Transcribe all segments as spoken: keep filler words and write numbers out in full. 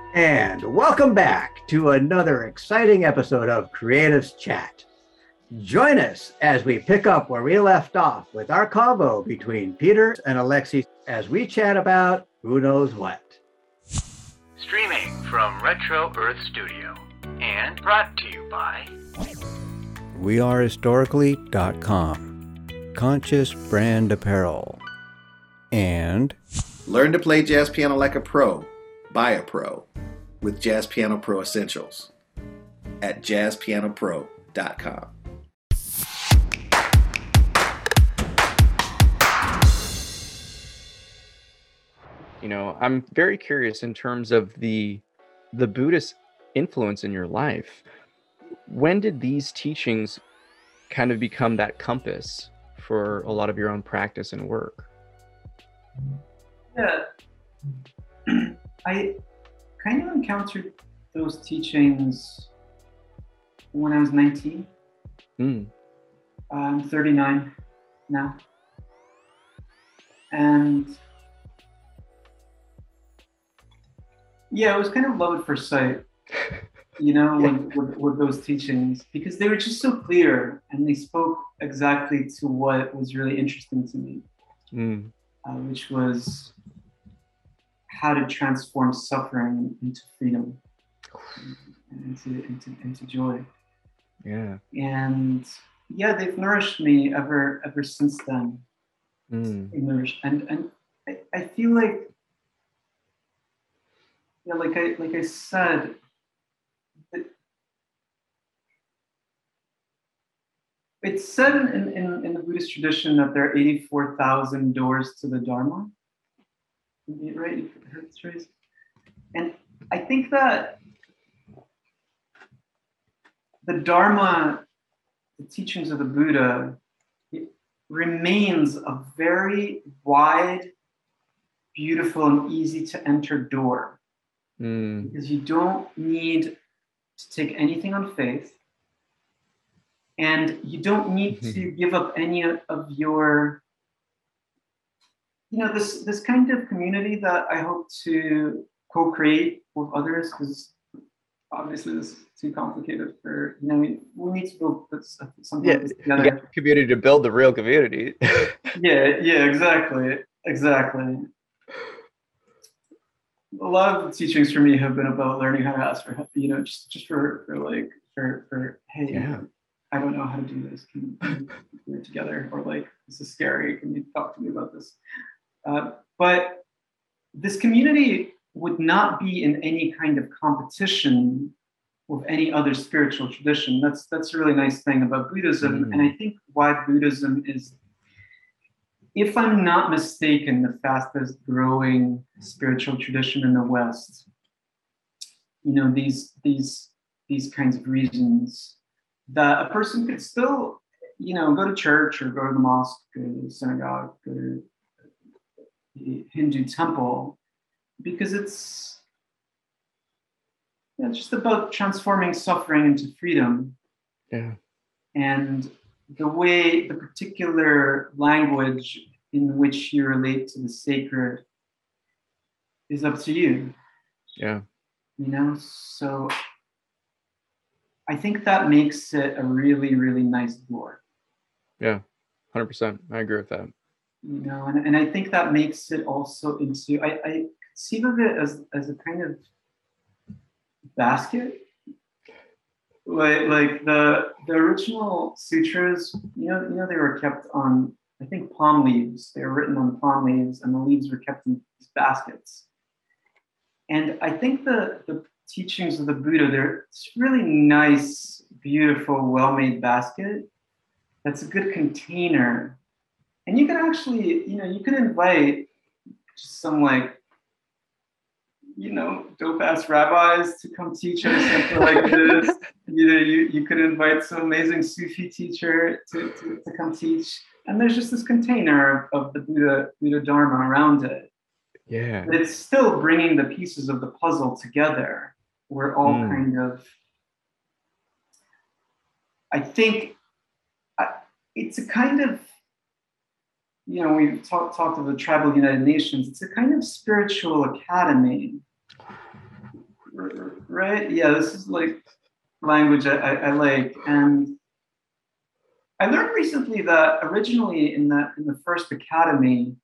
And welcome back to another exciting episode of Creatives Chat. Join us as we pick up where we left off with our convo between Peter and Alexi as we chat about who knows what. Streaming from Retro Earth Studio and brought to you by we are historically dot com, Conscious Brand Apparel, and Learn to play jazz piano like a pro, by a pro, with Jazz Piano Pro Essentials at jazz piano pro dot com. You know, I'm very curious in terms of the the Buddhist influence in your life. When did these teachings kind of become that compass for a lot of your own practice and work? Yeah, I kind of encountered those teachings when I was nineteen. Mm. I'm thirty-nine now. And yeah, it was kind of love at first sight, you know, Yeah. with, with, with those teachings, because they were just so clear and they spoke exactly to what was really interesting to me, Mm. uh, which was how to transform suffering into freedom, and into, into, into joy. Yeah. And yeah, they've nourished me ever ever since then. Mm. Nourished. And and I, I feel like, yeah, like I like I said, it, it's said in, in, in the Buddhist tradition that there are eighty-four thousand doors to the Dharma. Right? You've heard this phrase? And I think that the Dharma, the teachings of the Buddha, it remains a very wide, beautiful, and easy to enter door. Mm. Because you don't need to take anything on faith, and you don't need to give up any of your, you know, this this kind of community that I hope to co-create with others, because obviously this is too complicated for, you know, we, we need to build this, something Yeah, like this you together. got the community to build the real community. Yeah, yeah, exactly, exactly. A lot of the teachings for me have been about learning how to ask for help, you know, just, just for, for like, for, for hey, Yeah. I don't know how to do this. Can, can we do it together? Or like, this is scary. Can you talk to me about this? Uh, but this community would not be in any kind of competition with any other spiritual tradition. That's that's a really nice thing about Buddhism. Mm. And I think why Buddhism is, if I'm not mistaken, the fastest growing spiritual tradition in the West. You know, these these these kinds of reasons that a person could still, you know, go to church or go to the mosque, go to the synagogue, go to the Hindu temple, because it's, yeah, it's just about transforming suffering into freedom. Yeah. And the way, the particular language in which you relate to the sacred is up to you. Yeah. You know, so I think that makes it a really, really nice door. Yeah. one hundred percent. I agree with that. You know, and, and I think that makes it also into, I, I conceive of it as, as a kind of basket. Like, like the the original sutras, you know, you know, they were kept on, I think, palm leaves. They were written on palm leaves, and the leaves were kept in these baskets. And I think the, the teachings of the Buddha, they're it's really nice, beautiful, well-made basket. That's a good container. And you can actually, you know, you can invite just some like, you know, dope-ass rabbis to come teach us something like this. You know, you, you could invite some amazing Sufi teacher to, to, to come teach. And there's just this container of the Buddha, Buddha Dharma around it. Yeah. But it's still bringing the pieces of the puzzle together. We're all Mm. kind of, I think, I, it's a kind of, you know, we've talked talked of the Tribal United Nations. It's a kind of spiritual academy right? Yeah, this is like language I, I, I like. And I learned recently that originally in the in the first academy,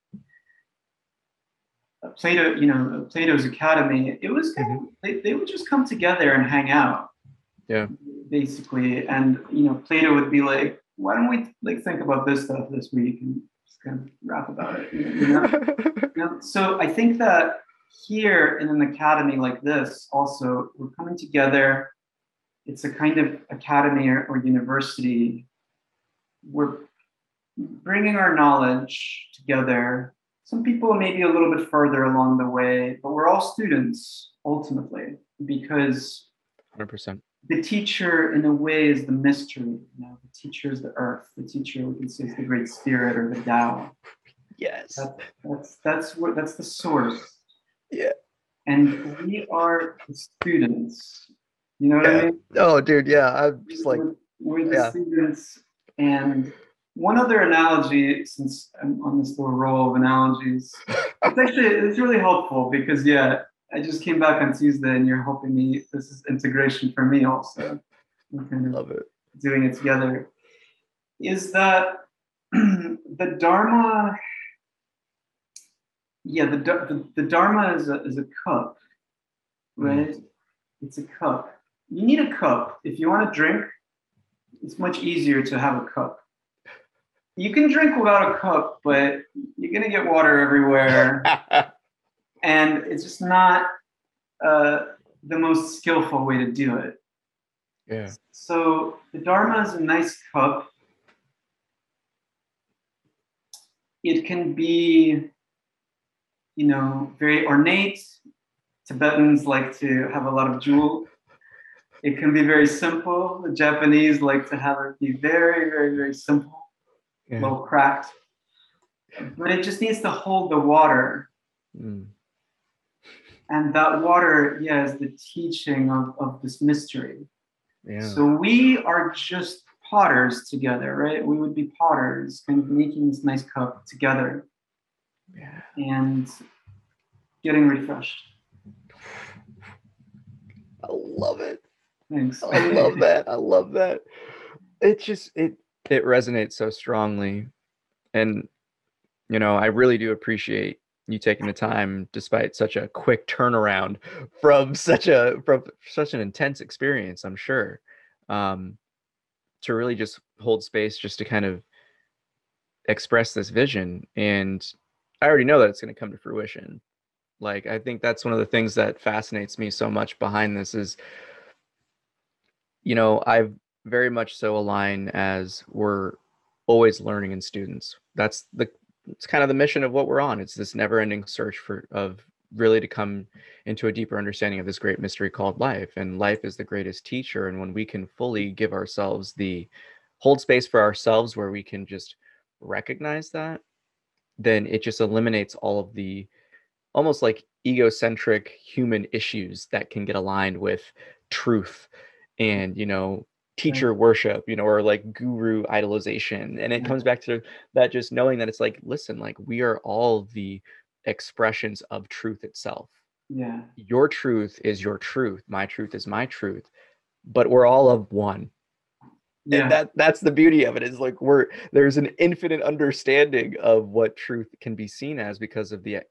uh, Plato, you know, Plato's academy, it was kind Mm-hmm. of, they, they would just come together and hang out, Yeah. basically. And you know, Plato would be like, why don't we like think about this stuff this week and just kind of rap about it, you know? You know? So I think that here in an academy like this, also we're coming together. It's a kind of academy or, or university. We're bringing our knowledge together. Some people may be a little bit further along the way, but we're all students ultimately, because one hundred percent. the teacher in a way is the mystery. You know, the teacher is the earth. The teacher, we can say, is the great spirit or the Tao. Yes. That, that's that's what that's the source. Yeah. And we are the students. You know what Yeah. I mean? Oh, dude. Yeah. I'm just like, we're, we're the yeah. students. And one other analogy, since I'm on this little roll of analogies, it's actually it's really helpful because yeah, I just came back on Tuesday and you're helping me. This is integration for me also. We're kind of Love it. doing it together. Is that the Dharma? Yeah, the the, the Dharma is a is a cup, right? Mm. It's a cup. You need a cup if you want to drink. It's much easier to have a cup. You can drink without a cup, but you're gonna get water everywhere, and it's just not uh, the most skillful way to do it. Yeah. So the Dharma is a nice cup. It can be, you know, very ornate. Tibetans like to have a lot of jewel. It can be very simple. The Japanese like to have it be very, very, very simple. Yeah. A little cracked, but it just needs to hold the water. Mm. And that water, yeah, is the teaching of, of this mystery. Yeah. So we are just potters together, right? We would be potters, kind of making this nice cup together. Yeah. And getting refreshed. I love it. Thanks. I love that. I love that. It just, it, it resonates so strongly. And, you know, I really do appreciate you taking the time, despite such a quick turnaround from such a, from such an intense experience, I'm sure, um, to really just hold space just to kind of express this vision. And I already know that it's going to come to fruition. Like, I think that's one of the things that fascinates me so much behind this is, you know, I've very much so align as we're always learning in students. That's the, it's kind of the mission of what we're on. It's this never ending search for, of really to come into a deeper understanding of this great mystery called life. And life is the greatest teacher. And when we can fully give ourselves the, hold space for ourselves where we can just recognize that, then it just eliminates all of the almost like egocentric human issues that can get aligned with truth and, you know, teacher worship, you know, or like guru idolization. And it comes back to that, just knowing that it's like, listen, like we are all the expressions of truth itself. Yeah. Your truth is your truth. My truth is my truth, but we're all of one. Yeah. And that that's the beauty of it, is like we're, there's an infinite understanding of what truth can be seen as because of the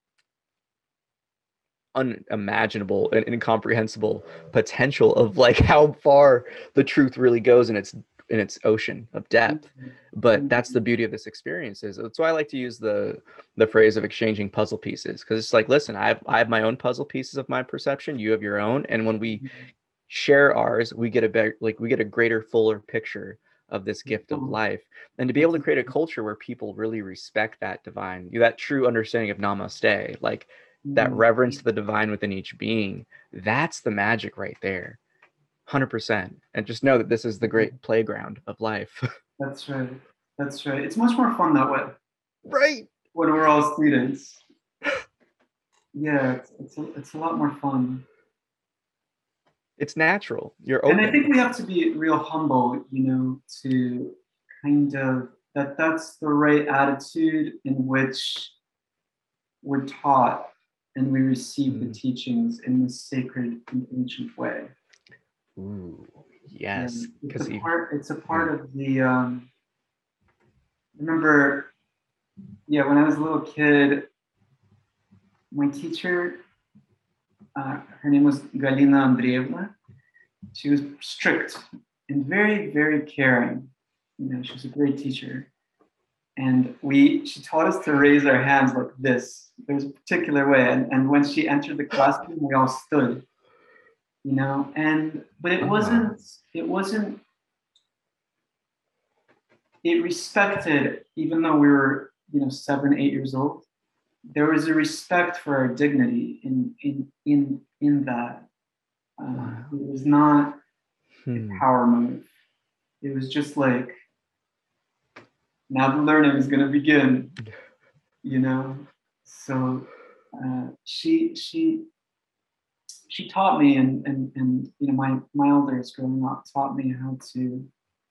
unimaginable and incomprehensible potential of like how far the truth really goes in its in its ocean of depth. But that's the beauty of this experience. Is that's why I like to use the the phrase of exchanging puzzle pieces, because it's like, listen, I have I have my own puzzle pieces of my perception, you have your own, and when we share ours, we get a better, like we get a greater, fuller picture of this gift of life. And to be able to create a culture where people really respect that divine, that true understanding of namaste, like that reverence to the divine within each being, that's the magic right there. one hundred percent. And just know that this is the great playground of life. That's right. That's right. It's much more fun that way. Right. When we're all students. Yeah, it's, it's, a, it's a lot more fun. It's natural. You're open. And I think we have to be real humble, you know, to kind of, that that's the right attitude in which we're taught and we receive the Mm. teachings in this sacred and ancient way. Ooh, yes, And it's because a you. part. It's a part of the. Um, I remember, yeah, when I was a little kid, my teacher, uh, her name was Galina Andreevna. She was strict and very, very caring. You know, she was a great teacher. And we, she taught us to raise our hands like this. There's a particular way. And, and when she entered the classroom, we all stood, you know, and, but it Oh. wasn't, it wasn't, it respected, even though we were, you know, seven, eight years old, there was a respect for our dignity in, in, in, in that. Uh, Wow. It was not Hmm. a power move. It was just like, now the learning is going to begin, you know. So uh, she she she taught me, and and and you know, my my elders growing up taught me how to,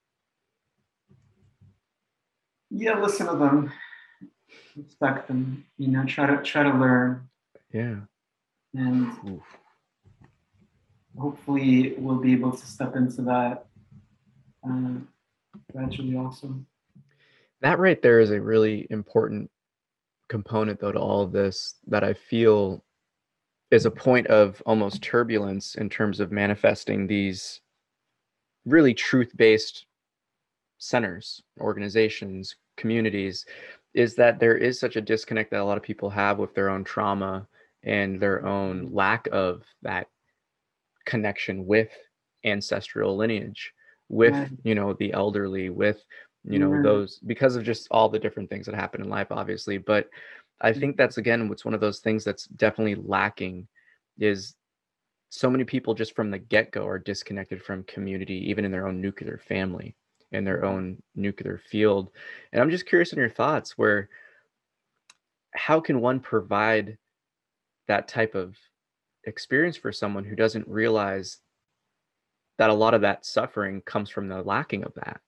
yeah, listen to them, respect them, you know, try to try to learn, Yeah. and Oof. hopefully we'll be able to step into that uh, gradually also. That right there is a really important component, though, to all of this that I feel is a point of almost turbulence in terms of manifesting these really truth-based centers, organizations, communities, is that there is such a disconnect that a lot of people have with their own trauma and their own lack of that connection with ancestral lineage, with, Right. you know, the elderly, with, you know, Mhm. those, because of just all the different things that happen in life, obviously. But I think that's, again, what's one of those things that's definitely lacking is so many people just from the get-go are disconnected from community, even in their own nuclear family, in their own nuclear field. And I'm just curious in your thoughts, where how can one provide that type of experience for someone who doesn't realize that a lot of that suffering comes from the lacking of that?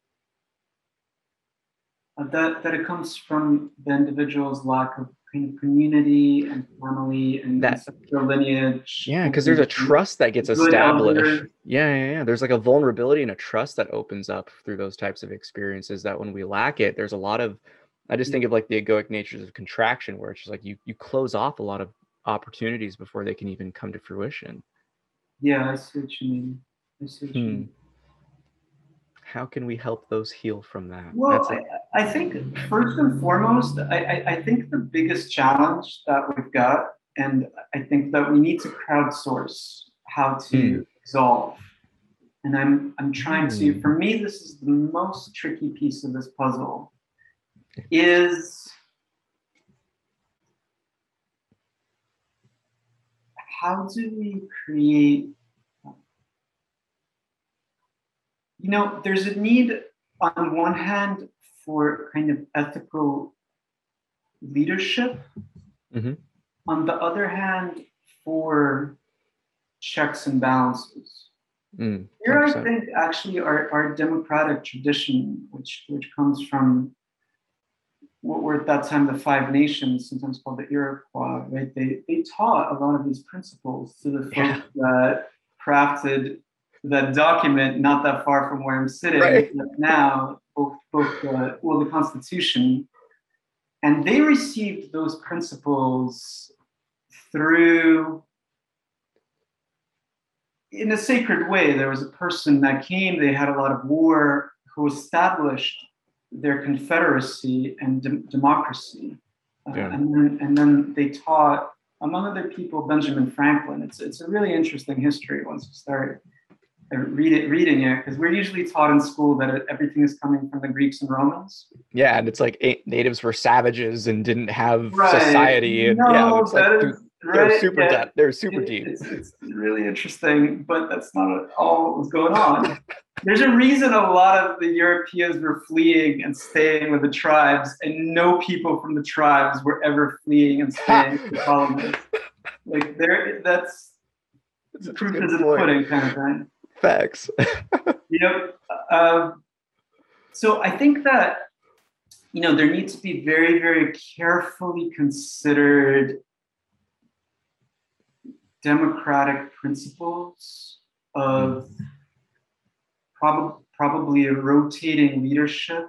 Uh, that that it comes from the individual's lack of kind of community and family and That- ancestral lineage. Yeah, and because there's a trust that gets good established. elders. Yeah, yeah, yeah. There's like a vulnerability and a trust that opens up through those types of experiences that when we lack it, there's a lot of, I just think of like the egoic natures of contraction, where it's just like you you close off a lot of opportunities before they can even come to fruition. Yeah, I see what you mean. I see what you Hmm. mean. How can we help those heal from that? Well, That's a, I, I think first and foremost, I, I, I think the biggest challenge that we've got, and I think that we need to crowdsource how to Mm. resolve. And I'm I'm trying to, Mm. for me, this is the most tricky piece of this puzzle, is how do we create, you know, there's a need on one hand for kind of ethical leadership, Mhm. on the other hand for checks and balances. Mm. Here I one hundred percent. think actually our, our democratic tradition, which which comes from what were at that time the Five Nations, sometimes called the Iroquois, right? They they taught a lot of these principles to the folks Yeah. that crafted that document not that far from where I'm sitting Right. now, both both uh, well the Constitution, and they received those principles through, in a sacred way. There was a person that came, they had a lot of war, who established their confederacy and de- democracy. Uh, Yeah. and, then, and then they taught, among other people, Benjamin Franklin. It's, it's a really interesting history once you start uh, read it, reading it, because we're usually taught in school that it, everything is coming from the Greeks and Romans. Yeah, and it's like a- natives were savages and didn't have Right. society, and No, yeah, it's like that dude, is- they're right, super yeah. deep. They're super It- deep. It's, it's really interesting, but that's not all that was going on. There's a reason a lot of the Europeans were fleeing and staying with the tribes, and no people from the tribes were ever fleeing and staying with the colonies. Like there, that's That's the such a proof good is in the point. pudding kind of thing. Facts. You know, um, so I think that, you know, there needs to be very, very carefully considered democratic principles of prob- probably a rotating leadership,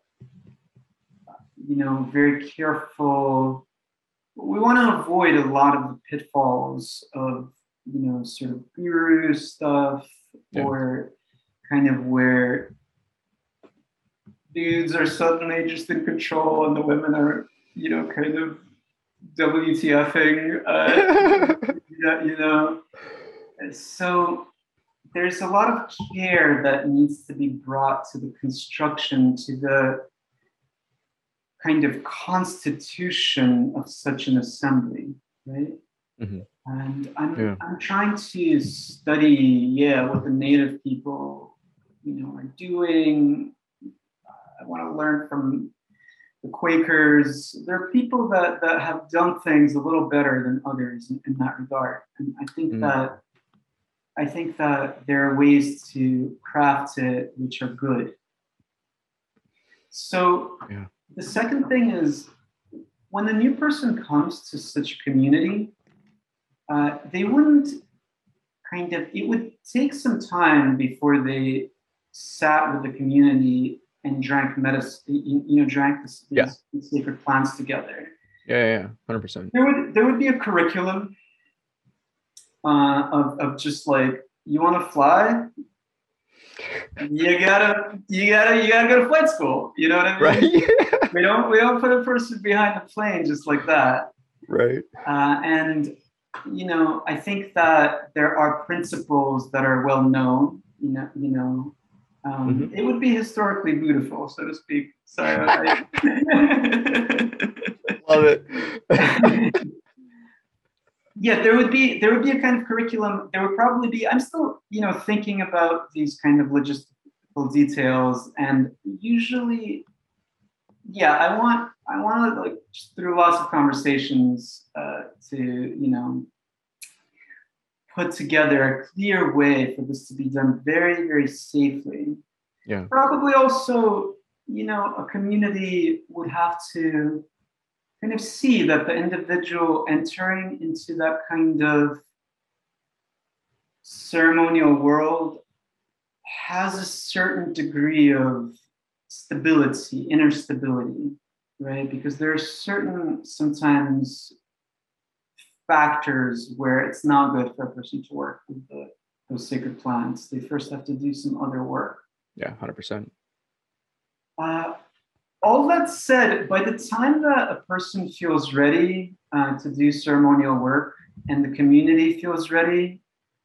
you know, very careful. We want to avoid a lot of the pitfalls of, you know, sort of guru stuff, Yeah. or kind of where dudes are suddenly just in control and the women are, you know, kind of WTFing, uh, you know. So there's a lot of care that needs to be brought to the construction, to the kind of constitution of such an assembly, right? Mm-hmm. And I'm Yeah. I'm trying to study, yeah, what the native people, you know, are doing. I want to learn from the Quakers. There are people that that have done things a little better than others in, in that regard, and I think Mm. that I think that there are ways to craft it which are good. So Yeah. the second thing is, when a new person comes to such a community, uh, they wouldn't kind of, it would take some time before they sat with the community and drank medicine, you, you know, drank the, Yeah. these sacred plants together. Yeah, yeah, yeah, one hundred percent. There would there would be a curriculum uh, of of just like, you want to fly, you gotta you gotta you gotta go to flight school. You know what I mean? Right. We don't we don't put a person behind the plane just like that. Right. Uh, and you know, I think that there are principles that are well known. You know, you know, um, Mm-hmm. it would be historically beautiful, so to speak. Sorry. I, Love it. Yeah, there would be there would be a kind of curriculum. There would probably be. I'm still, you know, thinking about these kind of logistical details, and usually, yeah, I want I want to, like, just through lots of conversations uh, to, you know, put together a clear way for this to be done very, very safely. Yeah. Probably also, you know, a community would have to kind of see that the individual entering into that kind of ceremonial world has a certain degree of stability, inner stability, right? Because there are certain, sometimes, factors where it's not good for a person to work with the, those sacred plants. They first have to do some other work. Yeah, one hundred percent. Uh, all that said, by the time that a person feels ready uh, to do ceremonial work, and the community feels ready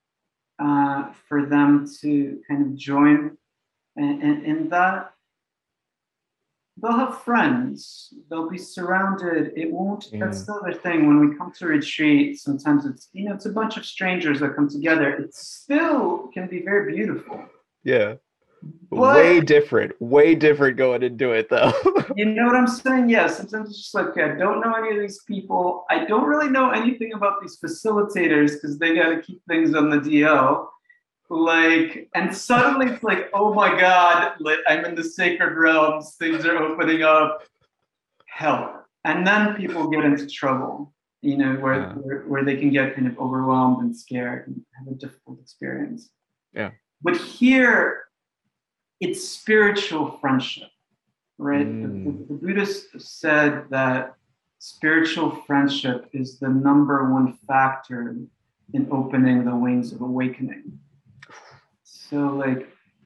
uh, for them to kind of join in, in, in that, they'll have friends, they'll be surrounded. It won't, Yeah. That's the other thing. When we come to retreat, sometimes it's, you know, it's a bunch of strangers that come together. It still can be very beautiful. Yeah. But- way different. Way different going into it though. You know what I'm saying? Yeah, sometimes it's just like, okay, I don't know any of these people. I don't really know anything about these facilitators because they got to keep things on the D L. Like, and suddenly it's like, oh my God, like, I'm in the sacred realms. Things are opening up. Help. And then people get into trouble, you know, where, Yeah. where, where they can get kind of overwhelmed and scared and have a difficult experience. Yeah. But here, it's spiritual friendship. Right? Mm. The, the, the Buddhists said that spiritual friendship is the number one factor in opening the wings of awakening. So, like,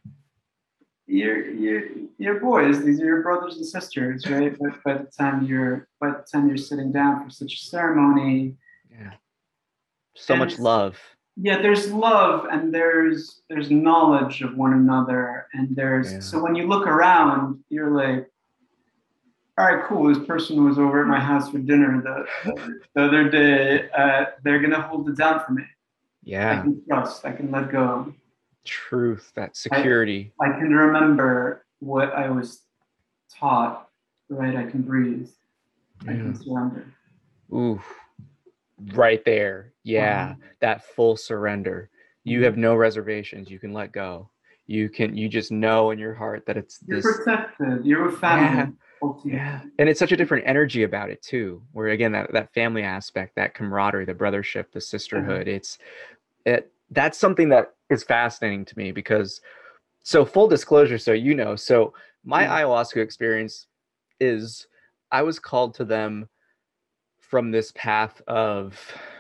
you're, you're, you're boys, these are your brothers and sisters, right? But by the time you're by the time you're sitting down for such a ceremony, Yeah. So And much it's- love. yeah, there's love and there's there's knowledge of one another, and there's Yeah. so when you look around, you're like, all right, cool. This person was over at my house for dinner the, the other day. Uh, they're gonna hold it down for me. I Yeah. can trust. I can let go. Truth. That security. I can remember what I was taught. Right? I can breathe. I Yeah. can surrender. Ooh. Right there. Yeah. Uh-huh. That full surrender. You have no reservations. You can let go. You can you just know in your heart that it's You're this protected. You're with family. Yeah. ultimately. Yeah. And it's such a different energy about it too, where again, that, that family aspect, that camaraderie, the brothership, the sisterhood, it's it that's something that is fascinating to me because so full disclosure, so you know, so my Yeah. ayahuasca experience is I was called to them from this path of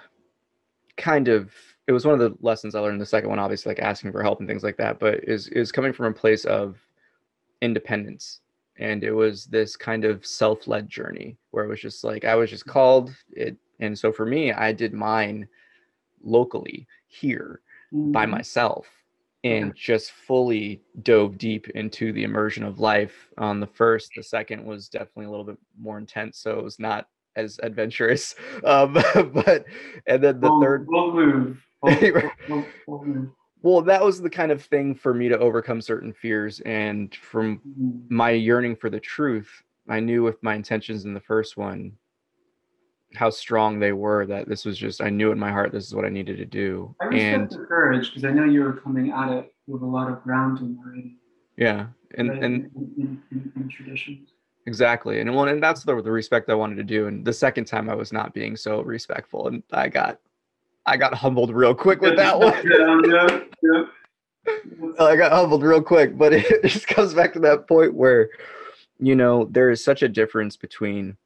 kind of it was one of the lessons I learned in the second one, obviously like asking for help and things like that, but is is coming from a place of independence. And it was this kind of self-led journey where it was just like I was just called it. And so for me, I did mine locally here by Mhm. myself and Yeah. just fully dove deep into the immersion of life on the first. The second was definitely a little bit more intense, so it was not as adventurous. Um, but and then the Bold, third, bold move. Bold, bold, bold, bold move. well, that was the kind of thing for me to overcome certain fears. And from Mhm. my yearning for the truth, I knew with my intentions in the first one how strong they were, that this was just, I knew in my heart this is what I needed to do. I respect And the courage because I know you were coming at it with a lot of grounding already, yeah, and right? and In, in, in, in traditions. exactly. And well, and that's the, the respect I wanted to do. And the second time I was not being so respectful, and I got I got humbled real quick with that one. Yeah, yeah, yeah. I got humbled real quick, but it just comes back to that point where, you know, there is such a difference between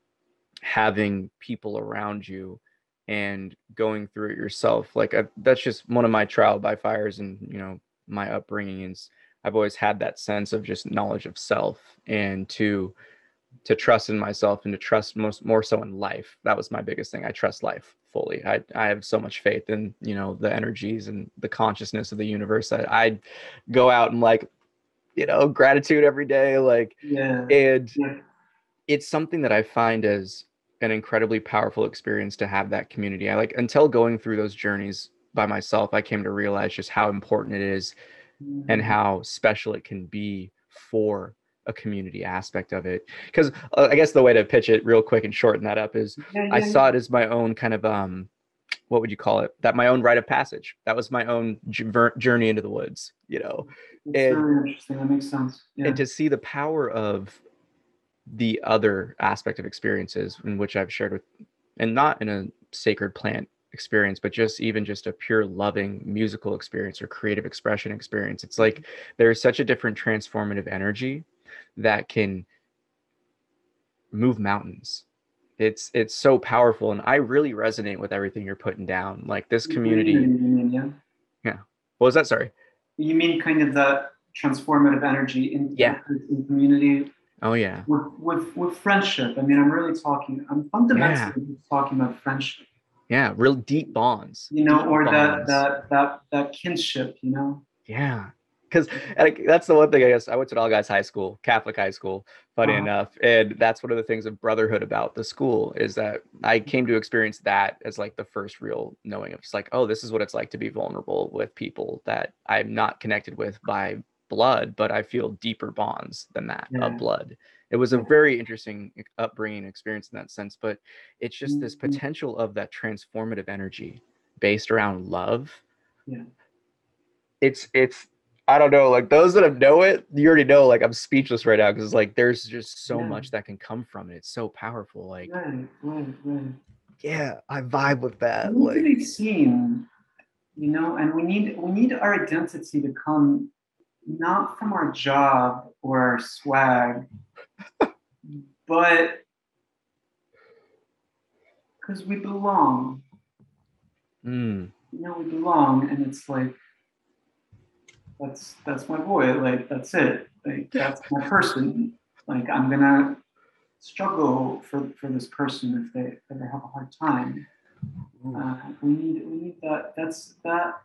having people around you and going through it yourself. Like I, that's just one of my trial by fires, and you know, my upbringing is I've always had that sense of just knowledge of self and to to trust in myself and to trust most more so in life. That was my biggest thing. I trust life fully. I I have so much faith in, you know, the energies and the consciousness of the universe that I'd go out and like, you know, gratitude every day. Like, Yeah. and Yeah. it's something that I find as an incredibly powerful experience to have that community. I like until going through those journeys by myself, I came to realize just how important it is and Mhm. how special it can be for a community aspect of it. Because uh, I guess the way to pitch it real quick and shorten that up is Yeah, I yeah, saw yeah. it as my own kind of um what would you call it? That my own rite of passage. That was my own jour- journey into the woods, you know. It's And really interesting. That makes sense. Yeah. and to see the power of the other aspect of experiences in which I've shared with, and not in a sacred plant experience, but just even just a pure loving musical experience or creative expression experience. It's like there's such a different transformative energy that can move mountains. It's it's so powerful, and I really resonate with everything you're putting down. Like this Community, community, you mean, yeah. yeah. What was that? Sorry. You mean kind of that transformative energy in, Yeah. in community Oh yeah. with, with with friendship. I mean, I'm really talking. I'm fundamentally just talking about friendship. Yeah, real deep bonds. You know, deep or that bonds. that that that kinship. You know. Yeah, because that's the one thing, I guess. I went to an all guys high school, Catholic high school, funny Uh-huh. enough. And that's one of the things of brotherhood about the school is that I came to experience that as like the first real knowing of just like, oh, this is what it's like to be vulnerable with people that I'm not connected with by blood, but I feel deeper bonds than that Yeah. of blood. It was a Yeah. very interesting upbringing experience in that sense, but it's just this Mhm. potential of that transformative energy based around love. Yeah. It's it's I don't know, like those that have know it, you already know, like I'm speechless right now because like there's just so Yeah. much that can come from it. It's so powerful. Like, Right. Right. Right. yeah, I vibe with We that. need to Like, be seen, you know, and we need we need our identity to come not from our job or our swag, but because we belong. mm, You know, we belong, and it's like that's that's my boy. Like that's it. Like that's my person. Like I'm gonna struggle for for this person if they ever have a hard time. Uh, we need we need that. That's that.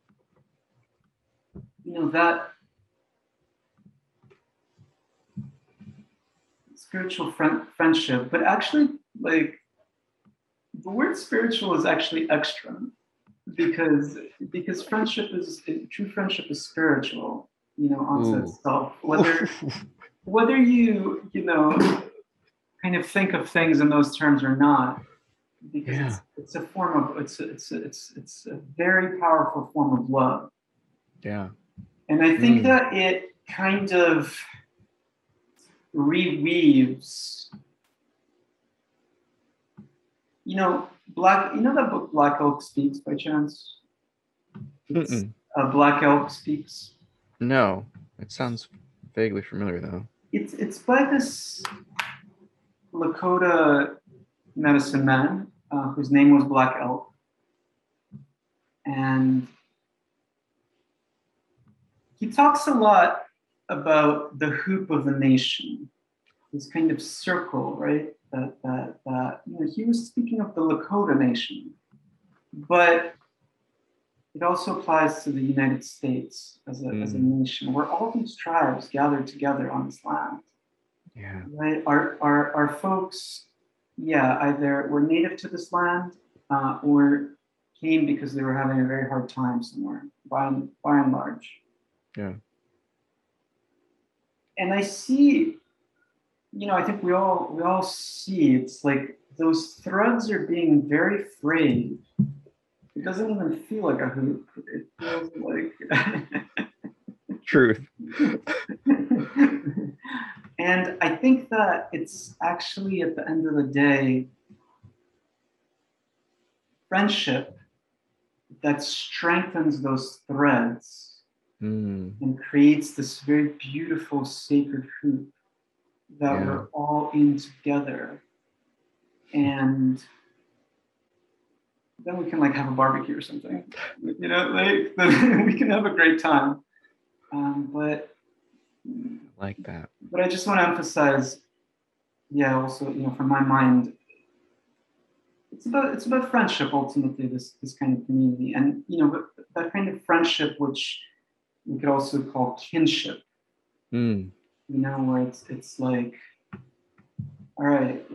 You know that spiritual friend, friendship, but actually, like the word spiritual is actually extra because because friendship is true friendship is spiritual. You know, onto ooh. itself. Whether whether you you know kind of think of things in those terms or not, because Yeah. it's it's a form of it's it's it's it's a very powerful form of love. Yeah. And I think Mm. that it kind of reweaves, you know, Black, you know that book Black Elk Speaks by chance? It's uh, Black Elk Speaks. No, it sounds vaguely familiar though. It's it's by this Lakota medicine man uh, whose name was Black Elk, and he talks a lot about the hoop of the nation, this kind of circle, right? That that that you know, he was speaking of the Lakota nation, but it also applies to the United States as a, mm. as a nation, where all these tribes gathered together on this land. Yeah. Right. Our, our, our folks, yeah, either were native to this land uh, or came because they were having a very hard time somewhere, by and, by and large. Yeah. And I see, you know, I think we all we all see it's like those threads are being very frayed. It doesn't even feel like a hoop. It feels like truth. And I think that it's actually at the end of the day, friendship that strengthens those threads mm. and creates this very beautiful sacred hoop that yeah. we're all in together. And then we can like have a barbecue or something, you know, like then we can have a great time. Um, but like that. But I just want to emphasize, yeah, also, you know, from my mind, it's about it's about friendship ultimately. This this kind of community, and you know, that kind of friendship, which we could also call kinship. Mm. You know, where it's it's like, all right.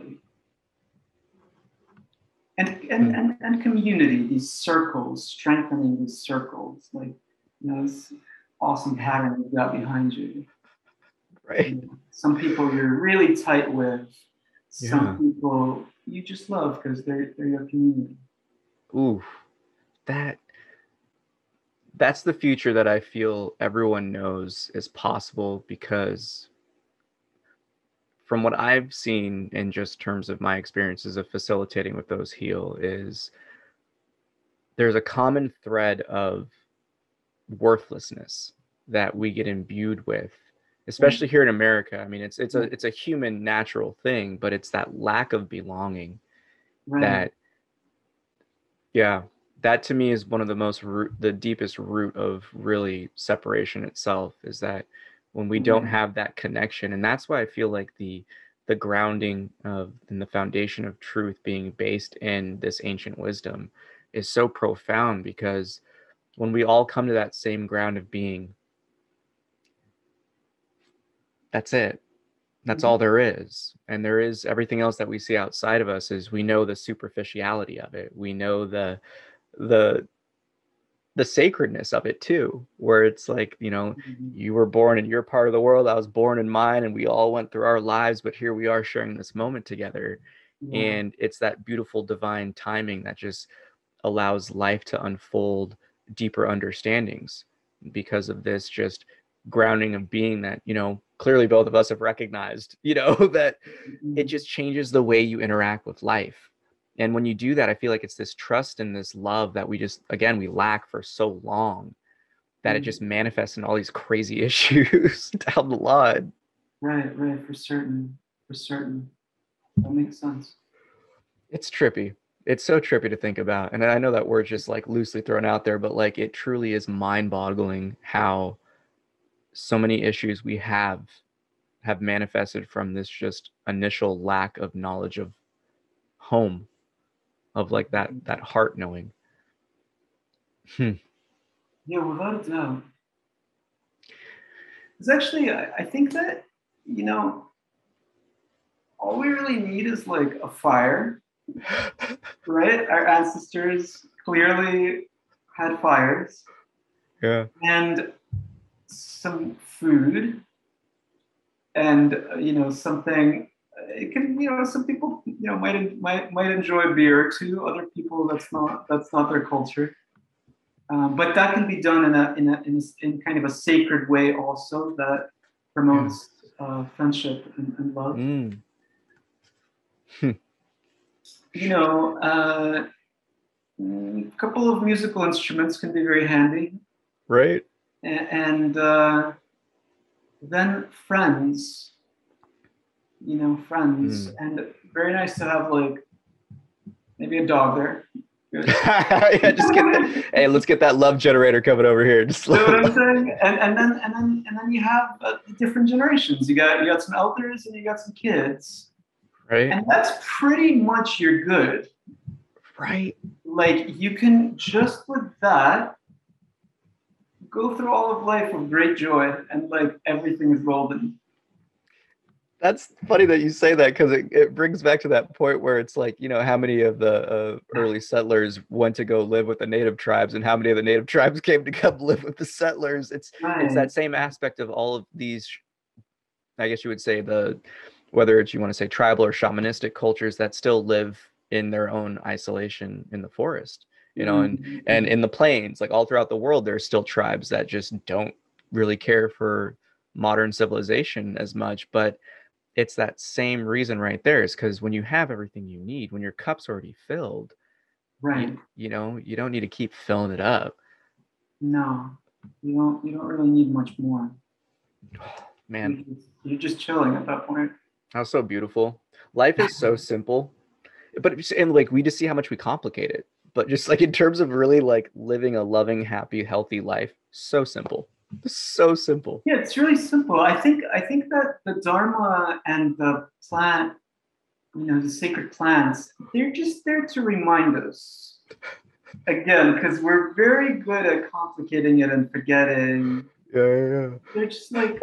And and, and and community, these circles, strengthening these circles, like, you know, this awesome pattern you got behind you. Right. You know, some people you're really tight with. Some yeah. people you just love because they're they're your community. Ooh, that that's the future that I feel everyone knows is possible, because from what I've seen in just terms of my experiences of facilitating with those heal is there's a common thread of worthlessness that we get imbued with, especially here in America. I mean, it's it's a it's a human natural thing, but it's that lack of belonging Right. that, yeah, that to me is one of the most root, the deepest root of really separation itself, is that when we don't have that connection. And that's why I feel like the the grounding of and the foundation of truth being based in this ancient wisdom is so profound, because when we all come to that same ground of being, that's it. That's all there is. And there is everything else that we see outside of us is we know the superficiality of it. We know the the the sacredness of it too, where it's like, you know, Mm-hmm. you were born in your part of the world, I was born in mine, and we all went through our lives, but here we are sharing this moment together. Yeah. And it's that beautiful divine timing that just allows life to unfold deeper understandings because of this just grounding of being that, you know, clearly both of us have recognized, you know, that Mm-hmm. it just changes the way you interact with life. And when you do that, I feel like it's this trust and this love that we just, again, we lack for so long, that it just manifests in all these crazy issues down the line. Right, right, for certain, for certain. That makes sense. It's trippy. It's so trippy to think about. And I know that word's just like loosely thrown out there, but like it truly is mind-boggling how so many issues we have have manifested from this just initial lack of knowledge of home, of like that that heart knowing. Hmm. Yeah, without a doubt. It's actually, I, I think that, you know, all we really need is like a fire, right? Our ancestors clearly had fires. Yeah. And some food, and uh, you know, something. It can, you know, some people, you know, might might might enjoy beer too. Other people, that's not that's not their culture. Um, but that can be done in a in a in, a, in kind of a sacred way also that promotes uh, friendship and, and love. Mm. You know, uh, a couple of musical instruments can be very handy. Right. A- And uh, then friends, you know, friends. Mm. And very nice to have like maybe a dog there. Good. Yeah, just get that. Hey, let's get that love generator coming over here. Just You know what I'm saying? And, and then and then and then you have uh, different generations. You got you got some elders and you got some kids, right. and that's pretty much your good. Right. Like you can just with that go through all of life with great joy, and like everything is golden. That's funny that you say that, because it, it brings back to that point where it's like, you know, how many of the uh, early settlers went to go live with the native tribes, and how many of the native tribes came to come live with the settlers. It's Right. it's that same aspect of all of these, I guess you would say, the whether it's you want to say tribal or shamanistic cultures that still live in their own isolation in the forest, you know, and Mhm. and in the plains, like all throughout the world, there's still tribes that just don't really care for modern civilization as much. But it's that same reason right there, is because when you have everything you need, when your cup's already filled, Right. you, you know, you don't need to keep filling it up. No, you don't. You don't really need much more. Man, You're just, you're just chilling at that point. how so beautiful. Life is so simple, but it's- and like we just see how much we complicate it. But just like in terms of really like living a loving, happy, healthy life, so simple, so simple. Yeah, it's really simple. I think I think that the Dharma and the plant, you know, the sacred plants, they're just there to remind us. Again, because we're very good at complicating it and forgetting. Yeah, yeah. They're just like,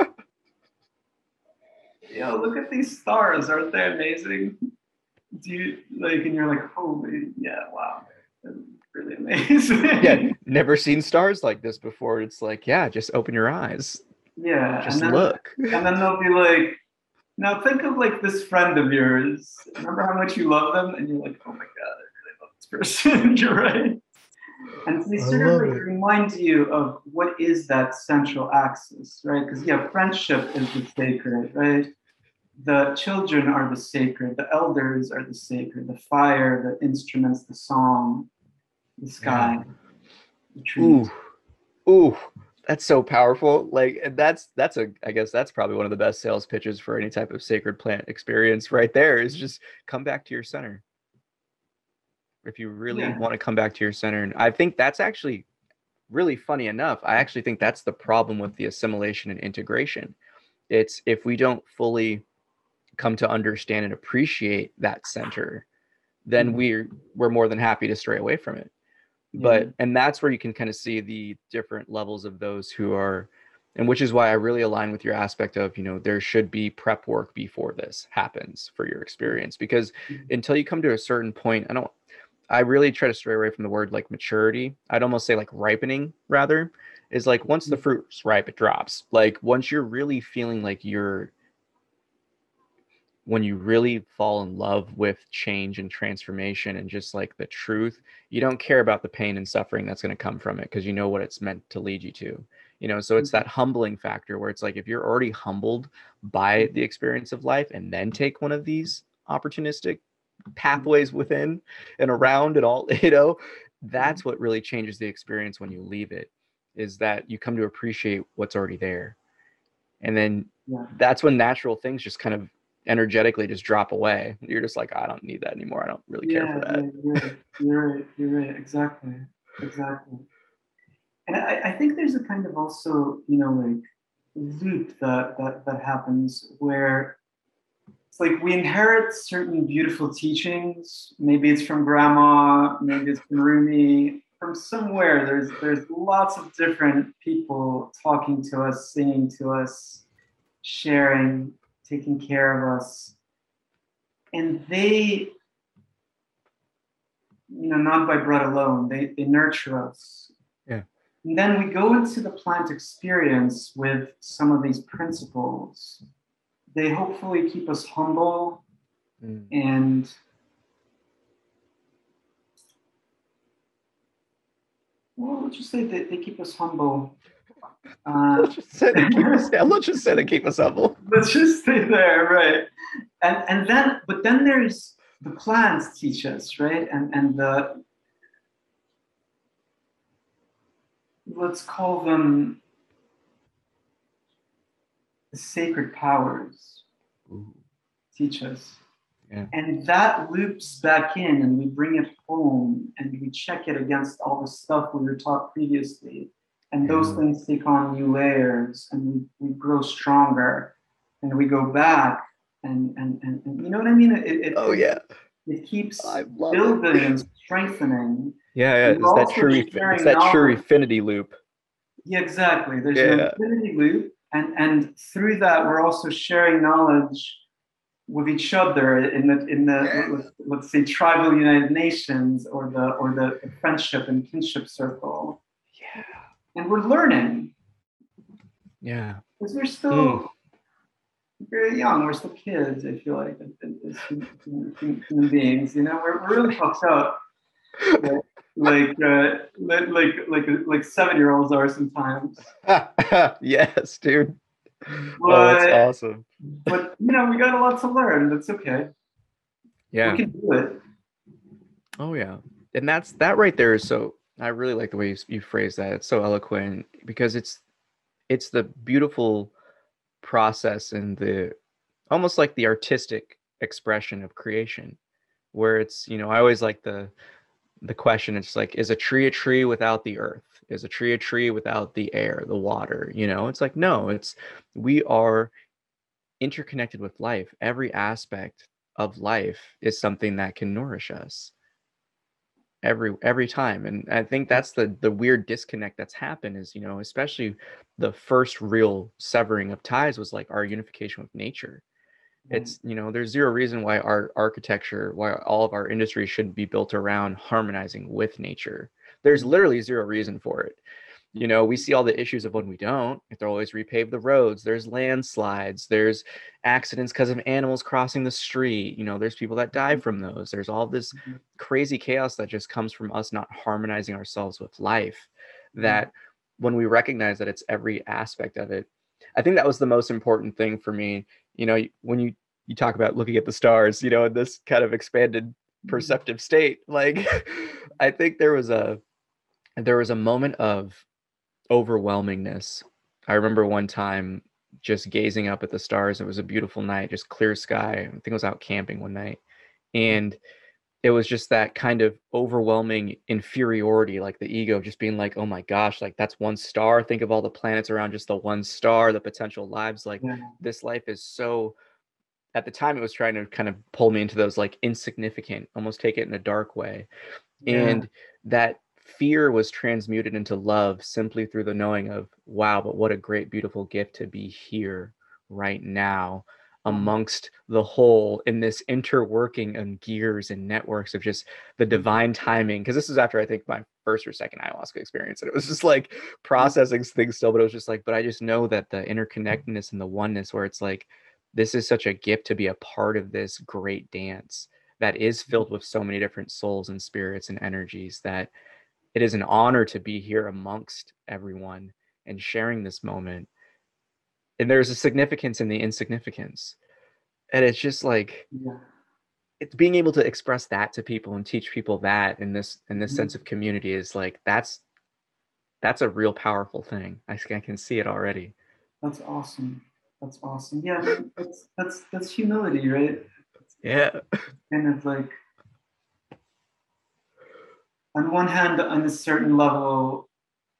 yo, look at these stars, aren't they amazing? Do you like, and you're like, holy, yeah, wow, that's really amazing. Yeah, never seen stars like this before. It's like, yeah, just open your eyes, Yeah, just and then, look. and then they'll be like, now think of like this friend of yours. Remember how much you love them, and you're like, oh my god, I really love this person. You're right. And so they I sort of love like it. remind you of what is that central axis, right? Because yeah, friendship is the sacred, right? The children are the sacred, the elders are the sacred, the fire, the instruments, the song, the sky, the trees. Ooh, ooh, that's so powerful. Like, and that's that's a, I guess that's probably one of the best sales pitches for any type of sacred plant experience right there, is just come back to your center. If you really Yeah. want to come back to your center. And I think that's actually really funny enough. I actually think that's the problem with the assimilation and integration. It's if we don't fully come to understand and appreciate that center, then Mhm. we're we're more than happy to stray away from it. But and that's where you can kind of see the different levels of those who are, and which is why I really align with your aspect of, you know, there should be prep work before this happens for your experience, because Mhm. until you come to a certain point, I don't I really try to stray away from the word like maturity. I'd almost say like ripening rather, is like once the fruit's ripe, it drops. Like once you're really feeling like you're, when you really fall in love with change and transformation and just like the truth, you don't care about the pain and suffering that's going to come from it, because you know what it's meant to lead you to. You know, so it's that humbling factor where it's like if you're already humbled by the experience of life and then take one of these opportunistic pathways within and around and all, you know, that's what really changes the experience when you leave it, is that you come to appreciate what's already there. And then Yeah. that's when natural things just kind of energetically just drop away. You're just like, I don't need that anymore. I don't really care for that. Yeah, you're right. You're right. You're right. Exactly. Exactly. And I, I think there's a kind of also, you know, like loop that, that that happens where it's like we inherit certain beautiful teachings. Maybe it's from grandma, maybe it's from Rumi, from somewhere. There's there's lots of different people talking to us, singing to us, sharing, taking care of us. And they, you know, not by bread alone, they, they nurture us. Yeah. And then we go into the plant experience with some of these principles. They hopefully keep us humble Mm. and well, let's just say that they keep us humble Uh, Let's just say they keep us. Yeah, let's just say they keep us humble. let's just stay there, right? And and then, but then there's the plants teach us, right? And and the let's call them the sacred powers Ooh. teach us. Yeah. And that loops back in, and we bring it home, and we check it against all the stuff we were taught previously. And those Yeah. things take on new layers, and we, we grow stronger, and we go back, and and, and, and you know what I mean? It, it, Oh yeah. it keeps I love building it. and strengthening. Yeah, yeah. And It's we're that also true. sharing It's that true knowledge. infinity loop. Yeah, exactly. There's Yeah. an infinity loop, and and through that, we're also sharing knowledge with each other in the in the Yeah. let's, let's say tribal United Nations or the or the, the friendship and kinship circle, Yeah. and we're learning Yeah. because we're still Mm. very young. We're still kids. I feel like as, as human, human beings, you know, we're, we're really fucked up. Like like uh, like like like like seven year olds are sometimes. Yes, dude. But, Oh, that's awesome. but you know, we got a lot to learn. That's okay. Yeah. We can do it. Oh yeah. And that's that right there is so I really like the way you, you phrase that. It's so eloquent because it's it's the beautiful process and the almost like the artistic expression of creation where it's, you know, I always like the the question, it's like, is a tree a tree without the earth? Is a tree a tree without the air, the water? You know, it's like, no, it's we are interconnected with life. Every aspect of life is something that can nourish us every every time. And I think that's the the weird disconnect that's happened is, you know, especially the first real severing of ties was like our unification with nature. It's, you know, there's zero reason why our architecture, why all of our industry should be built around harmonizing with nature. There's literally zero reason for it. You know, we see all the issues of when we don't. If they're always repave the roads, there's landslides, there's accidents because of animals crossing the street. You know, there's people that die from those. There's all this crazy chaos that just comes from us not harmonizing ourselves with life. That when we recognize that it's every aspect of it, I think that was the most important thing for me. You know, when you you talk about looking at the stars, you know, in this kind of expanded perceptive state, like I think there was a there was a moment of overwhelmingness. I remember one time just gazing up at the stars. It was a beautiful night, just clear sky. I think I was out camping one night, and it was just that kind of overwhelming inferiority, like the ego just being like, oh my gosh, like that's one star. Think of all the planets around just the one star, the potential lives. Like Yeah. this life is so, at the time it was trying to kind of pull me into those like insignificant, almost take it in a dark way. Yeah. And that fear was transmuted into love simply through the knowing of, wow, but what a great, beautiful gift to be here right now amongst the whole in this interworking and gears and networks of just the divine timing. Because this is after I think my first or second ayahuasca experience, and it was just like processing things still, but it was just like, but I just know that the interconnectedness and the oneness where it's like, this is such a gift to be a part of this great dance that is filled with so many different souls and spirits and energies, that it is an honor to be here amongst everyone and sharing this moment. And there's a significance in the insignificance. And it's just like, Yeah. it's being able to express that to people and teach people that in this in this Mhm. sense of community is like, that's that's a real powerful thing. I, I can see it already. That's awesome. That's awesome. Yeah, I mean, that's that's that's humility, right? Yeah. Kind of like, on one hand, on a certain level,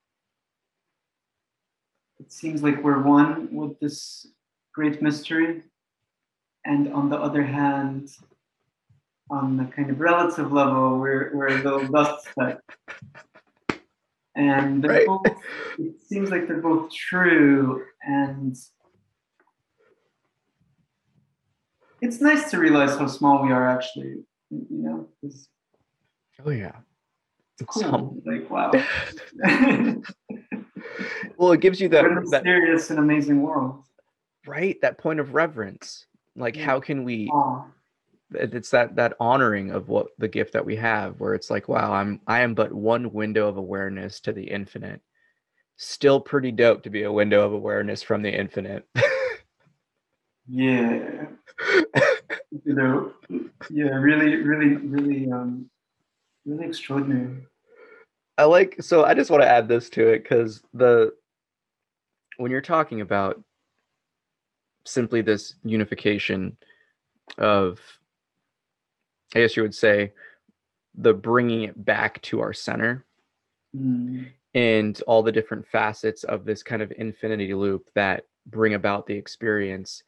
it seems like we're one with this great mystery, and on the other hand, on the kind of relative level, we're we're a little dust speck. And they're Right. both, it seems like they're both true, and it's nice to realize how small we are actually, you know, it's Oh yeah. It's cool. hum- Like, wow. well, it gives you that, What a that mysterious and amazing world. right, that point of reverence. Like, Yeah. how can we Aw. it's that that honoring of what the gift that we have, where it's like, wow, i'm i am but one window of awareness to the infinite, still pretty dope to be a window of awareness from the infinite. Yeah. You know, yeah, really, really, really, um, really extraordinary. I like, so I just want to add this to it, because the, when you're talking about simply this unification of, I guess you would say, the bringing it back to our center, Mm. and all the different facets of this kind of infinity loop that bring about the experience,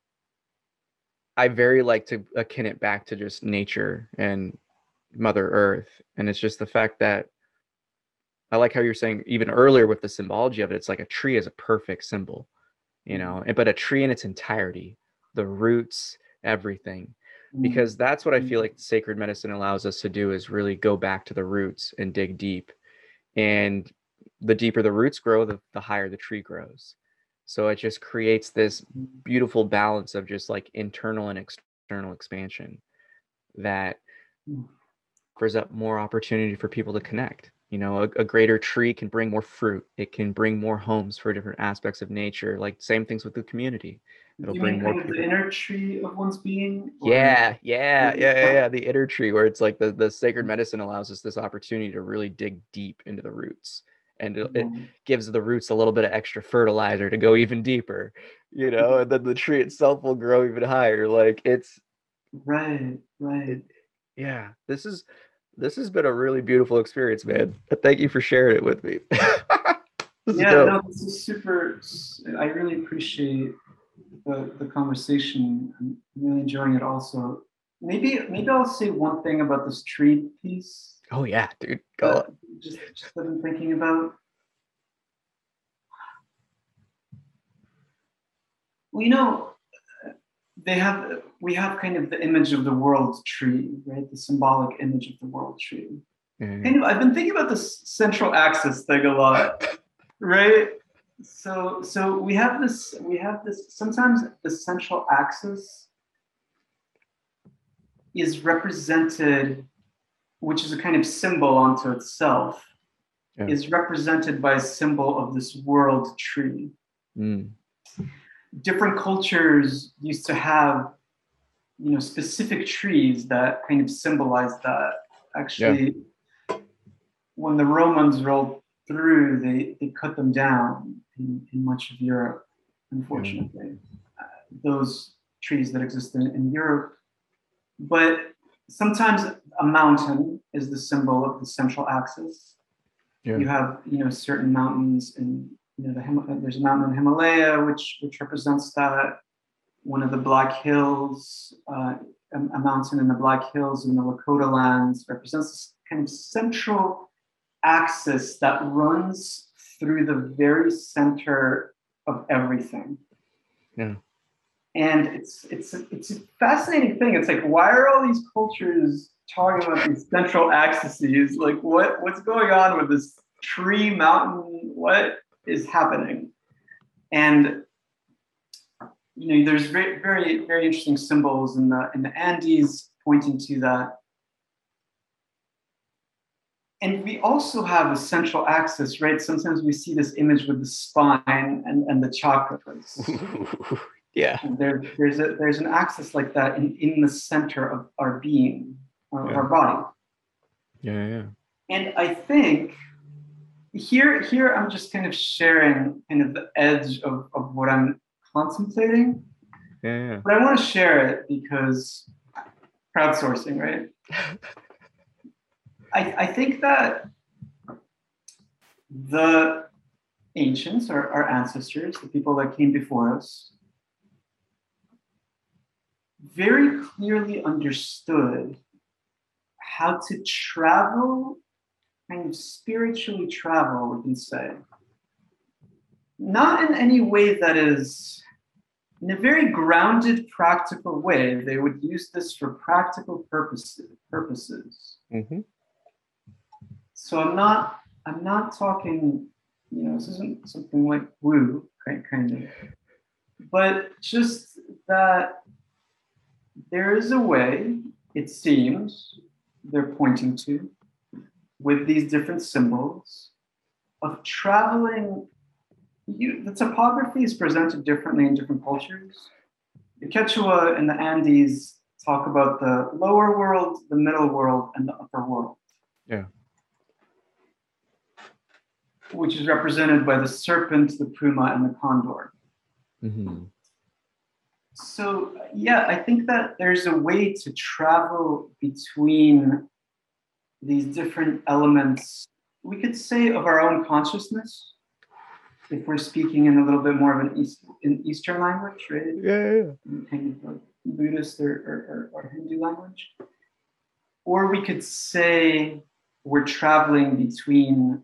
I very like to akin it back to just nature and Mother Earth. And it's just the fact that I like how you're saying even earlier with the symbology of it, it's like a tree is a perfect symbol, you know, and but a tree in its entirety, the roots, everything, because that's what I feel like sacred medicine allows us to do, is really go back to the roots and dig deep. And the deeper the roots grow, the, the higher the tree grows. So it just creates this beautiful balance of just like internal and external expansion that offers up more opportunity for people to connect. You know, a, a greater tree can bring more fruit. It can bring more homes for different aspects of nature. Like same things with the community. It'll You bring mean more kind of people. the inner tree of one's being? Or- Yeah, yeah, yeah, yeah, yeah. The inner tree, where it's like the, the sacred medicine allows us this opportunity to really dig deep into the roots. And it, it Mm. gives the roots a little bit of extra fertilizer to go even deeper, you know, and then the tree itself will grow even higher. Like it's, Right, right. it, yeah, this is, this has been a really beautiful experience, man. Thank you for sharing it with me. This is Yeah, dope. no, this is super. I really appreciate the, the conversation. I'm really enjoying it also. Maybe maybe I'll say one thing about this tree piece Oh yeah, dude. Go that on. just, just that I'm thinking about. Well, you know, they have we have kind of the image of the world tree, right? The symbolic image of the world tree. Yeah, Kind of, I've been thinking about this central axis thing a lot, right? So, so we have this. We have this. Sometimes the central axis is represented, which is a kind of symbol unto itself, yeah. is represented by a symbol of this world tree. Mm. Different cultures used to have, you know, specific trees that kind of symbolize that. Actually, yeah. When the Romans rolled through, they, they cut them down in, in much of Europe, unfortunately. Mm. Uh, those trees that exist in, in Europe. But sometimes a mountain is the symbol of the central axis. Yeah. You have, you know, certain mountains in, you know, the Him- there's a mountain in Himalaya which which represents that. One of the Black Hills, uh, a, a mountain in the Black Hills in the Lakota lands, represents this kind of central axis that runs through the very center of everything. Yeah. And it's it's it's a fascinating thing. It's like, why are all these cultures talking about these central axes? Like, what what's going on with this tree mountain? What is happening? And you know, there's very very very interesting symbols in the in the Andes pointing to that. And we also have a central axis, right? Sometimes we see this image with the spine and, and the chakras. Yeah. And there, there's a there's an axis like that in, in the center of our being, of yeah. our body. Yeah, yeah. And I think here, here I'm just kind of sharing kind of the edge of, of what I'm contemplating. Yeah, yeah. But I want to share it because crowdsourcing, right? I, I think that the ancients, or our ancestors, the people that came before us, very clearly understood how to travel, kind of spiritually travel, we can say. Not in any way that is, in a very grounded, practical way. They would use this for practical purposes. purposes. Mm-hmm. So I'm not, I'm not talking, you know, this isn't something like woo, kind of, but just that there is a way, it seems, they're pointing to, with these different symbols, of traveling. You, the topography is presented differently in different cultures. The Quechua and the Andes talk about the lower world, the middle world, and the upper world. Yeah. Which is represented by the serpent, the puma, and the condor. Mm-hmm. So, yeah, I think that there's a way to travel between these different elements, we could say, of our own consciousness, if we're speaking in a little bit more of an East, in Eastern language, right? Yeah, yeah. Kind of like Buddhist or, or, or Hindu language. Or we could say we're traveling between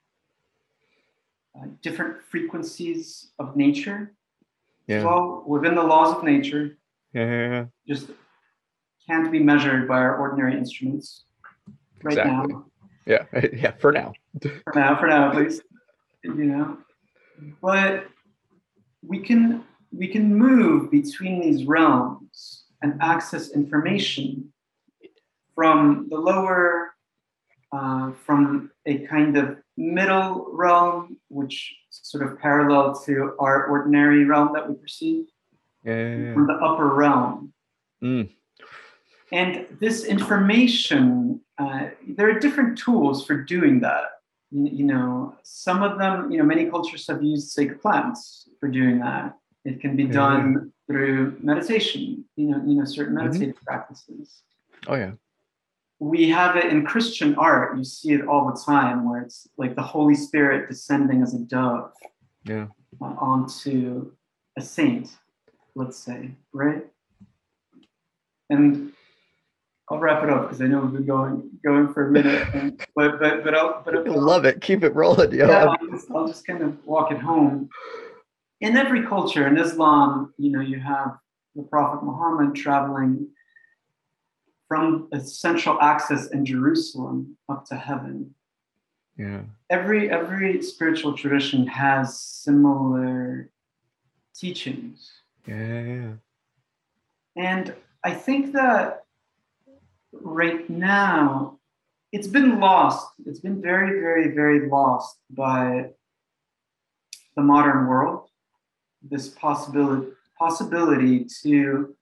uh, different frequencies of nature. Yeah. So within the laws of nature, Yeah, yeah, yeah. just can't be measured by our ordinary instruments right Exactly. now. Yeah, yeah, for now. For now, for now at least, you know. But we can we can move between these realms and access information from the lower, uh, from a kind of middle realm, which is sort of parallel to our ordinary realm that we perceive, Yeah, yeah, yeah. from the upper realm. Mm. And this information, uh, there are different tools for doing that. You, you know, some of them, you know, many cultures have used sacred plants for doing that. It can be done Yeah. through meditation, you know, you know, certain Mhm. meditative practices. Oh yeah. We have it in Christian art. You see it all the time, where it's like the Holy Spirit descending as a dove Yeah. uh, onto a saint, let's say, right? And I'll wrap it up because I know we've been going going for a minute, and, but but but I'll but I I'll, love it. Keep it rolling, yo. yeah, I'll just, I'll just kind of walk it home. In every culture, in Islam, you know, you have the Prophet Muhammad traveling from a central axis in Jerusalem up to heaven. Yeah. Every every spiritual tradition has similar teachings, Yeah, yeah. and I think that right now it's been lost. It's been very, very, very lost by the modern world. This possibility possibility to,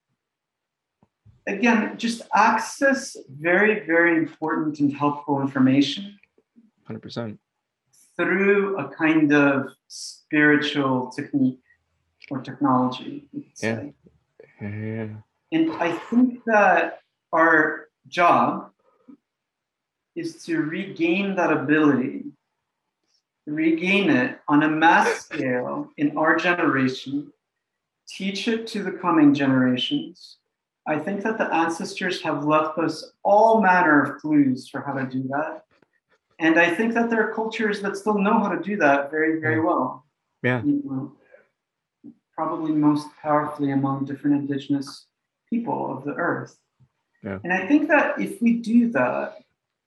again, just access very, very important and helpful information one hundred percent. through a kind of spiritual technique or technology, you could Yeah. say. Yeah, yeah. And I think that our job is to regain that ability, regain it on a mass scale in our generation, teach it to the coming generations. I think that the ancestors have left us all manner of clues for how to do that. And I think that there are cultures that still know how to do that very, very well. Yeah. You know, probably most powerfully among different indigenous people of the earth. Yeah. And I think that if we do that,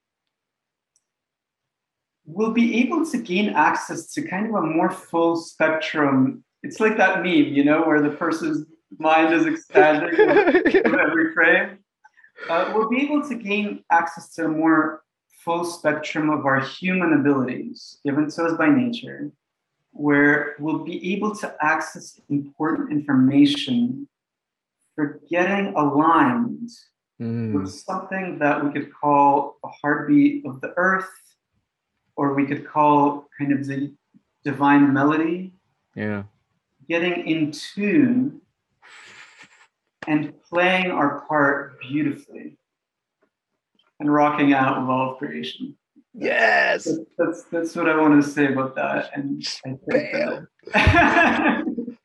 we'll be able to gain access to kind of a more full spectrum. It's like that meme, you know, where the person's mind is expanding with every frame. Uh, we'll be able to gain access to a more full spectrum of our human abilities given to us by nature, where we'll be able to access important information for getting aligned Mm. with something that we could call a heartbeat of the earth, or we could call kind of the divine melody, Yeah. getting in tune and playing our part beautifully and rocking out with all of creation. Yes. That's, that's, that's what I want to say about that. And I think Bam. that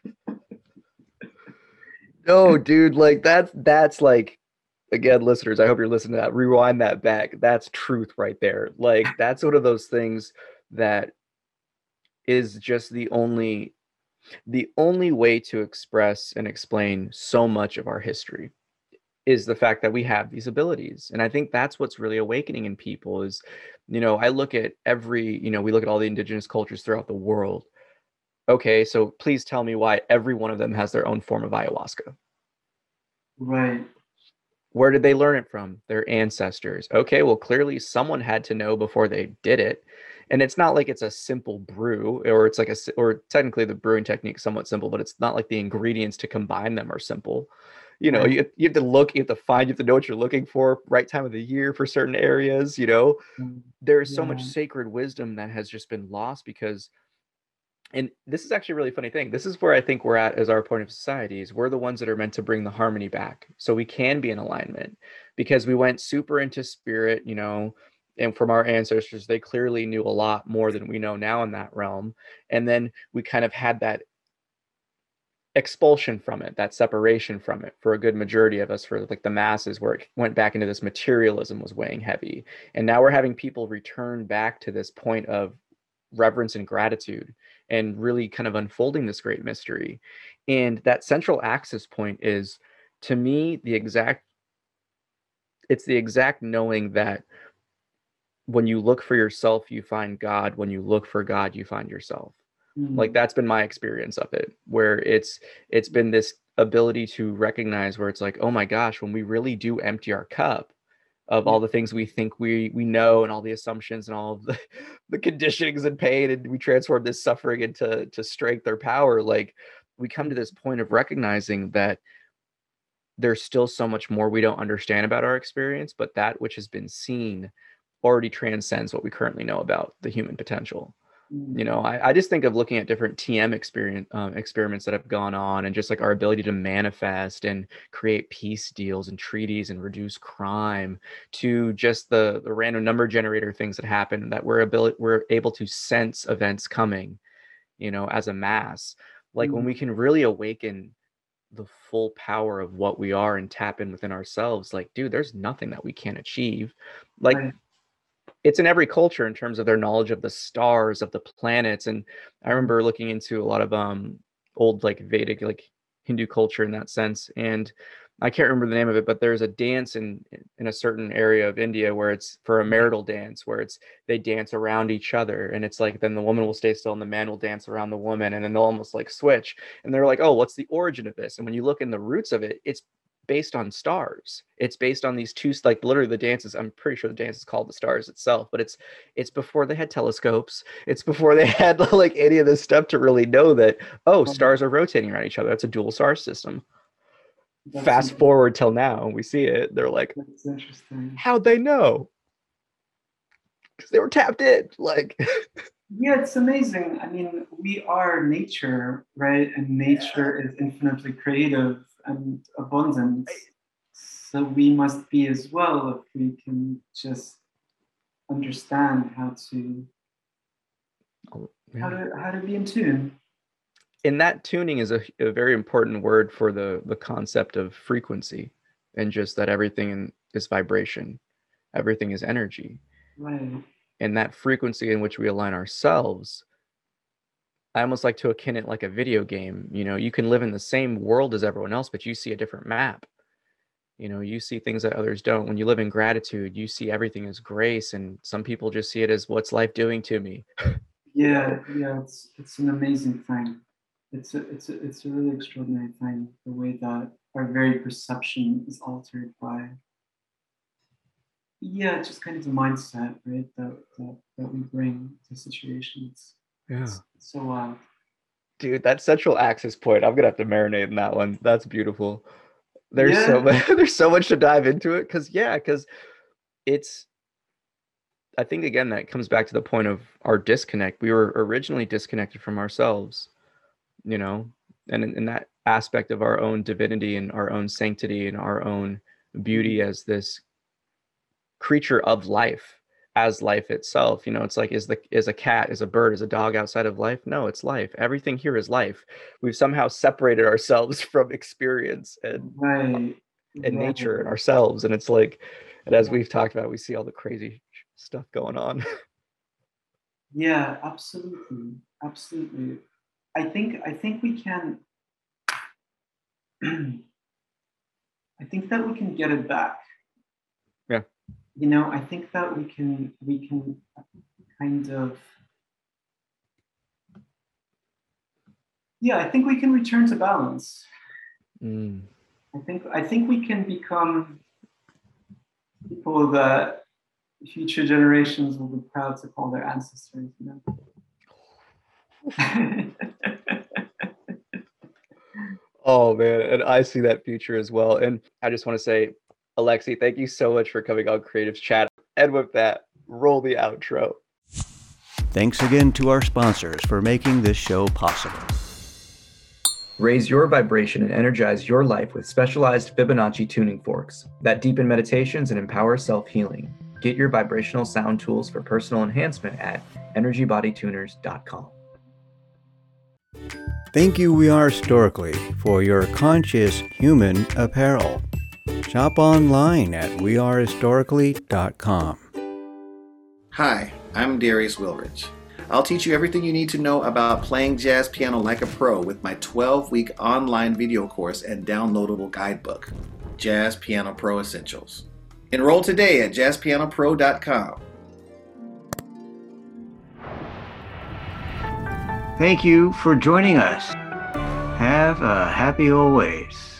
No, dude, like that's that's like, again, listeners, I hope you're listening to that. Rewind that back. That's truth right there. Like that's one of those things that is just the only the only way to express and explain so much of our history is the fact that we have these abilities. And I think that's what's really awakening in people is, you know, I look at every, you know, we look at all the indigenous cultures throughout the world. Okay, so please tell me why every one of them has their own form of ayahuasca. right. Where did they learn it from? Their ancestors. Okay, well, clearly someone had to know before they did it. And it's not like it's a simple brew, or it's like a, s- or technically the brewing technique is somewhat simple, but it's not like the ingredients to combine them are simple. You know, Right. you, you have to look, you have to find, you have to know what you're looking for, right time of the year for certain areas, you know. Mm, There's so much yeah. sacred wisdom that has just been lost because, and this is actually a really funny thing. This is where I think we're at as our point of society is we're the ones that are meant to bring the harmony back. So we can be in alignment because we went super into spirit, you know, and from our ancestors, they clearly knew a lot more than we know now in that realm. And then we kind of had that expulsion from it, that separation from it for a good majority of us, for like the masses, where it went back into this materialism was weighing heavy. And now we're having people return back to this point of reverence and gratitude and really kind of unfolding this great mystery. And that central axis point is, to me, the exact, it's the exact knowing that when you look for yourself, you find God. When you look for God, you find yourself. Like Mm, that's been my experience of it, where it's it's been this ability to recognize where it's like, oh my gosh, when we really do empty our cup of yeah. all the things we think we we know and all the assumptions and all of the, the conditionings and pain, and we transform this suffering into to strength or power, like we come to this point of recognizing that there's still so much more we don't understand about our experience, but that which has been seen already transcends what we currently know about the human potential. You Mm, know, I, I just think of looking at different T M experience um, experiments that have gone on, and just like our ability to manifest and create peace deals and treaties and reduce crime, to just the the random number generator things that happen, that we're ability we're able to sense events coming, you know, as a mass. Like when mm, we can really awaken the full power of what we are and tap in within ourselves, like, dude, there's nothing that we can't achieve. Like, right. it's in every culture in terms of their knowledge of the stars, of the planets. And I Mm, remember looking into a lot of um old like Vedic, like Hindu culture in that sense. And I can't remember the name of it, but there's a dance in in a certain area of India where it's for a marital dance, where it's they dance around each other, and it's like then the woman will stay still and the man will dance around the woman, and then they'll almost like switch. And they're like, oh, what's the origin of this? And when you look in the roots of it, it's based on stars. It's based on these two, like literally the dances. I'm pretty sure the dance is called the stars itself, but it's it's before they had telescopes. It's before they had like any of this stuff to really know that, oh, um, stars are rotating around each other. That's a dual star system. that's Fast forward till now, and we see it. They're like, that's interesting. how'd they know? Because they were tapped in. Like, Yeah, it's amazing. I mean, we are nature, right? And nature is infinitely creative and abundant. So we must be as well if we can just understand how to oh, how yeah. to how to be in tune. And that tuning is a, a very important word for the the concept of frequency, and just that everything in, is vibration, everything is energy. Right. And that frequency in which we align ourselves, I almost like to akin it like a video game. You know, you can live in the same world as everyone else, but you see a different map. You know, you see things that others don't. When you live in gratitude, you see everything as grace, and some people just see it as, what's life doing to me? You know, Yeah, yeah, it's it's an amazing thing. It's a it's a it's a really extraordinary thing, the way that our very perception is altered by, yeah, just kind of the mindset, right, that that, that we bring to situations. yeah. It's, it's so wild. Dude, that central axis point, I'm gonna have to marinate in that one. That's beautiful. There's so Yeah. much there's so much to dive into it, because yeah, because it's, I think again that comes back to the point of our disconnect. We were originally disconnected from ourselves, you know, and in, in that aspect of our own divinity and our own sanctity and our own beauty Mhm. as this creature of life, as life itself. You know, it's like, is the is a cat, is a bird, is a dog outside of life? No, it's life. Everything here is life. We've somehow separated ourselves from experience and Right. and nature and Right. ourselves. And it's like, and as Yeah. we've talked about, we see all the crazy stuff going on. Yeah, absolutely. Absolutely. I think I think we can I think that we can get it back. Yeah. You know, I think that we can we can kind of, yeah, I think we can return to balance. Mm. I think I think we can become people that future generations will be proud to call their ancestors, you know. Oh man, and I see that future as well. And I just want to say, Alexi, thank you so much for coming on Creatives Chat. And with that, roll the outro. Thanks again to our sponsors for making this show possible. Raise your vibration and energize your life with specialized Fibonacci tuning forks that deepen meditations and empower self-healing. Get your vibrational sound tools for personal enhancement at energy body tuners dot com. Thank you, We Are Historically, for your conscious human apparel. Shop online at we are historically dot com. Hi, I'm Darius Wilrich. I'll teach you everything you need to know about playing jazz piano like a pro with my twelve-week online video course and downloadable guidebook, Jazz Piano Pro Essentials. Enroll today at jazz piano pro dot com. Thank you for joining us. Have a happy always.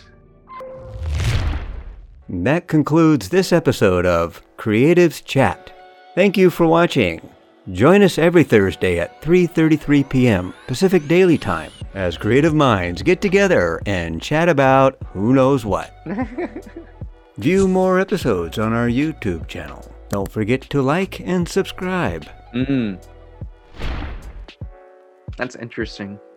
That concludes this episode of Creatives Chat. Thank you for watching. Join us every Thursday at three thirty-three p.m. Pacific Daily Time as creative minds get together and chat about who knows what. View more episodes on our YouTube channel. Don't forget to like and subscribe. Mm. That's interesting.